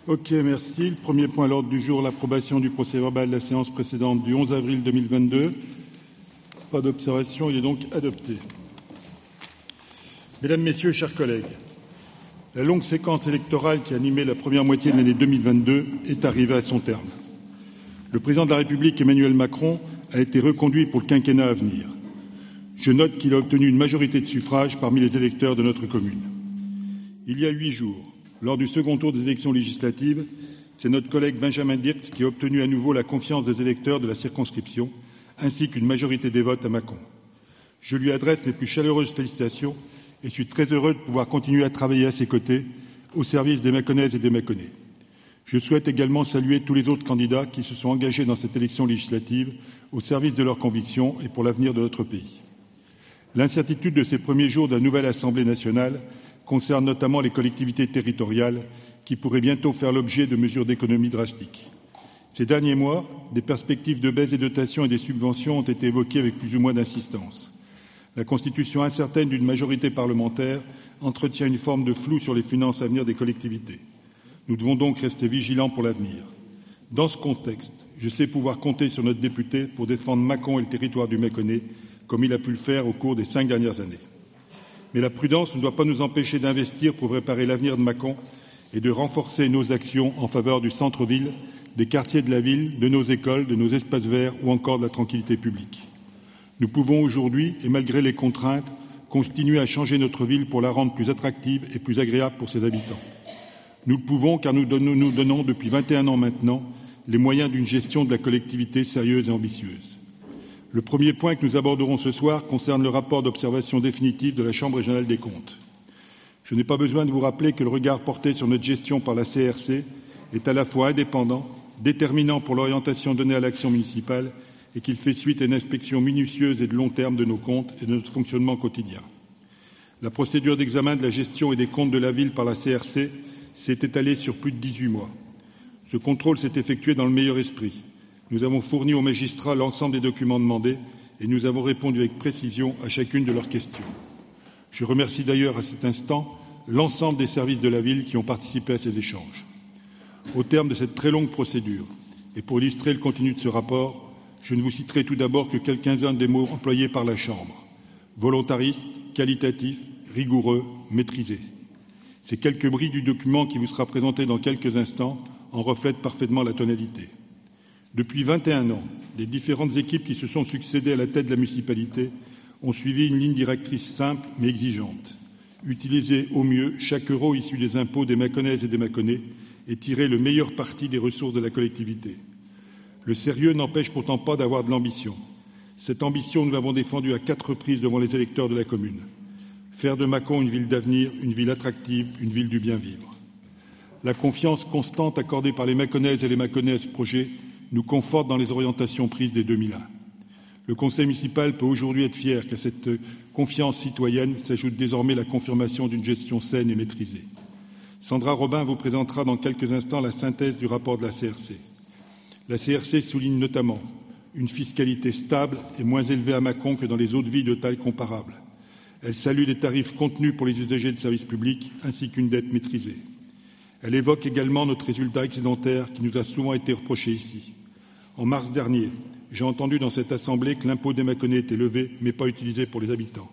Ok, merci. Le premier point à l'ordre du jour, l'approbation du procès-verbal de la séance précédente du 11 avril 2022. Pas d'observation, il est donc adopté. Mesdames, Messieurs, chers collègues, la longue séquence électorale qui animait la première moitié de l'année 2022 est arrivée à son terme. Le président de la République, Emmanuel Macron, a été reconduit pour le quinquennat à venir. Je note qu'il a obtenu une majorité de suffrages parmi les électeurs de notre commune. Il y a 8 jours, lors du second tour des élections législatives, c'est notre collègue Benjamin Dirks qui a obtenu à nouveau la confiance des électeurs de la circonscription, ainsi qu'une majorité des votes à Mâcon. Je lui adresse mes plus chaleureuses félicitations et suis très heureux de pouvoir continuer à travailler à ses côtés, au service des Mâconnaises et des Mâconnais. Je souhaite également saluer tous les autres candidats qui se sont engagés dans cette élection législative au service de leurs convictions et pour l'avenir de notre pays. L'incertitude de ces premiers jours de la nouvelle Assemblée nationale concerne notamment les collectivités territoriales qui pourraient bientôt faire l'objet de mesures d'économie drastiques. Ces derniers mois, des perspectives de baisse des dotations et des subventions ont été évoquées avec plus ou moins d'insistance. La constitution incertaine d'une majorité parlementaire entretient une forme de flou sur les finances à venir des collectivités. Nous devons donc rester vigilants pour l'avenir. Dans ce contexte, je sais pouvoir compter sur notre député pour défendre Mâcon et le territoire du Mâconnais, comme il a pu le faire au cours des 5 dernières années. Mais la prudence ne doit pas nous empêcher d'investir pour préparer l'avenir de Mâcon et de renforcer nos actions en faveur du centre-ville, des quartiers de la ville, de nos écoles, de nos espaces verts ou encore de la tranquillité publique. Nous pouvons aujourd'hui, et malgré les contraintes, continuer à changer notre ville pour la rendre plus attractive et plus agréable pour ses habitants. Nous le pouvons car nous donnons depuis 21 ans maintenant les moyens d'une gestion de la collectivité sérieuse et ambitieuse. Le premier point que nous aborderons ce soir concerne le rapport d'observation définitive de la Chambre régionale des comptes. Je n'ai pas besoin de vous rappeler que le regard porté sur notre gestion par la CRC est à la fois indépendant, déterminant pour l'orientation donnée à l'action municipale et qu'il fait suite à une inspection minutieuse et de long terme de nos comptes et de notre fonctionnement quotidien. La procédure d'examen de la gestion et des comptes de la ville par la CRC s'est étalée sur plus de 18 mois. Ce contrôle s'est effectué dans le meilleur esprit. Nous avons fourni aux magistrats l'ensemble des documents demandés et nous avons répondu avec précision à chacune de leurs questions. Je remercie d'ailleurs à cet instant l'ensemble des services de la ville qui ont participé à ces échanges. Au terme de cette très longue procédure, et pour illustrer le contenu de ce rapport, je ne vous citerai tout d'abord que quelques-uns des mots employés par la Chambre. Volontariste, qualitatif, rigoureux, maîtrisé. Ces quelques bris du document qui vous sera présenté dans quelques instants en reflètent parfaitement la tonalité. Depuis 21 ans, les différentes équipes qui se sont succédées à la tête de la municipalité ont suivi une ligne directrice simple mais exigeante. Utiliser au mieux chaque euro issu des impôts des Mâconnaises et des Mâconnais et tirer le meilleur parti des ressources de la collectivité. Le sérieux n'empêche pourtant pas d'avoir de l'ambition. Cette ambition, nous l'avons défendue à 4 reprises devant les électeurs de la commune. Faire de Mâcon une ville d'avenir, une ville attractive, une ville du bien-vivre. La confiance constante accordée par les Mâconnaises et les Mâconnais à ce projet nous conforte dans les orientations prises dès 2001. Le conseil municipal peut aujourd'hui être fier qu'à cette confiance citoyenne s'ajoute désormais la confirmation d'une gestion saine et maîtrisée. Sandra Robin vous présentera dans quelques instants la synthèse du rapport de la CRC. La CRC souligne notamment une fiscalité stable et moins élevée à Mâcon que dans les autres villes de taille comparable. Elle salue les tarifs contenus pour les usagers de services publics ainsi qu'une dette maîtrisée. Elle évoque également notre résultat excédentaire qui nous a souvent été reproché ici. En mars dernier, j'ai entendu dans cette Assemblée que l'impôt des Mâconnais était levé, mais pas utilisé pour les habitants.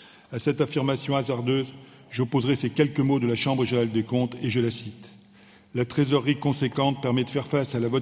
À cette affirmation hasardeuse, j'opposerai ces quelques mots de la Chambre régionale des comptes et je la cite. La trésorerie conséquente permet de faire face à la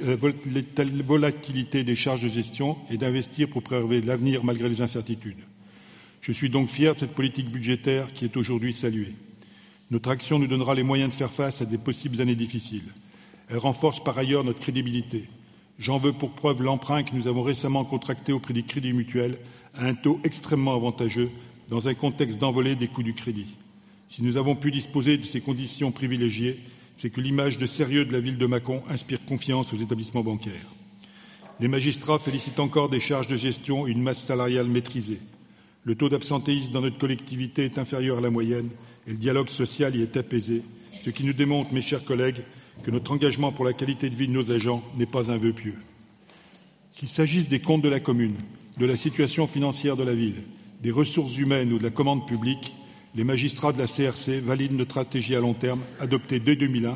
volatilité des charges de gestion et d'investir pour préserver l'avenir malgré les incertitudes. Je suis donc fier de cette politique budgétaire qui est aujourd'hui saluée. Notre action nous donnera les moyens de faire face à des possibles années difficiles. Elle renforce par ailleurs notre crédibilité. J'en veux pour preuve l'emprunt que nous avons récemment contracté auprès du Crédit Mutuel à un taux extrêmement avantageux dans un contexte d'envolée des coûts du crédit. Si nous avons pu disposer de ces conditions privilégiées, c'est que l'image de sérieux de la ville de Mâcon inspire confiance aux établissements bancaires. Les magistrats félicitent encore des charges de gestion et une masse salariale maîtrisée. Le taux d'absentéisme dans notre collectivité est inférieur à la moyenne et le dialogue social y est apaisé, ce qui nous démontre, mes chers collègues, que notre engagement pour la qualité de vie de nos agents n'est pas un vœu pieux. Qu'il s'agisse des comptes de la commune, de la situation financière de la ville, des ressources humaines ou de la commande publique, les magistrats de la CRC valident notre stratégie à long terme adoptée dès 2001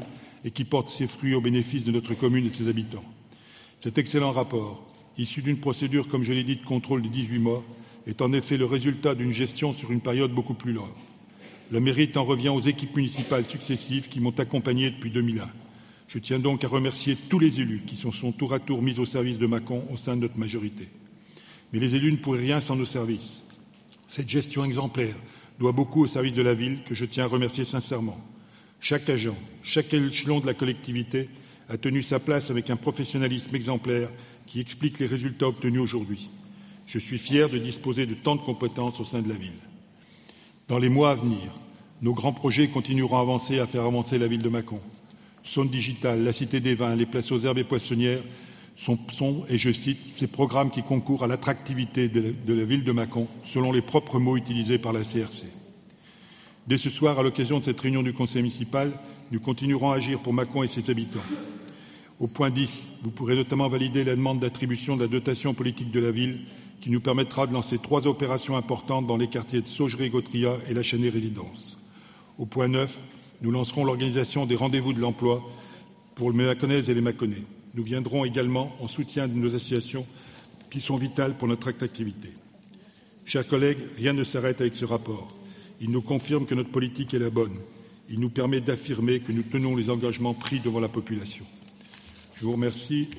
et qui porte ses fruits au bénéfice de notre commune et de ses habitants. Cet excellent rapport, issu d'une procédure, comme je l'ai dit, de contrôle de 18 mois, est en effet le résultat d'une gestion sur une période beaucoup plus longue. Le mérite en revient aux équipes municipales successives qui m'ont accompagné depuis 2001. Je tiens donc à remercier tous les élus qui se sont tour à tour mis au service de Mâcon au sein de notre majorité. Mais les élus ne pourraient rien sans nos services. Cette gestion exemplaire doit beaucoup au service de la ville que je tiens à remercier sincèrement. Chaque agent, chaque échelon de la collectivité a tenu sa place avec un professionnalisme exemplaire qui explique les résultats obtenus aujourd'hui. Je suis fier de disposer de tant de compétences au sein de la ville. Dans les mois à venir, nos grands projets continueront à faire avancer la ville de Mâcon. Zone digitale, la Cité des Vins, les places aux herbes et poissonnières sont, et je cite, ces programmes qui concourent à l'attractivité de la ville de Mâcon, selon les propres mots utilisés par la CRC. Dès ce soir, à l'occasion de cette réunion du conseil municipal, nous continuerons à agir pour Mâcon et ses habitants. Au point 10, vous pourrez notamment valider la demande d'attribution de la dotation politique de la ville qui nous permettra de lancer 3 opérations importantes dans les quartiers de Saugeray-Gautria et la Chênaie-Résidence. Au point 9, nous lancerons l'organisation des rendez-vous de l'emploi pour les Mâconnaises et les Mâconnais. Nous viendrons également en soutien de nos associations qui sont vitales pour notre activité. Chers collègues, rien ne s'arrête avec ce rapport. Il nous confirme que notre politique est la bonne. Il nous permet d'affirmer que nous tenons les engagements pris devant la population. Je vous remercie.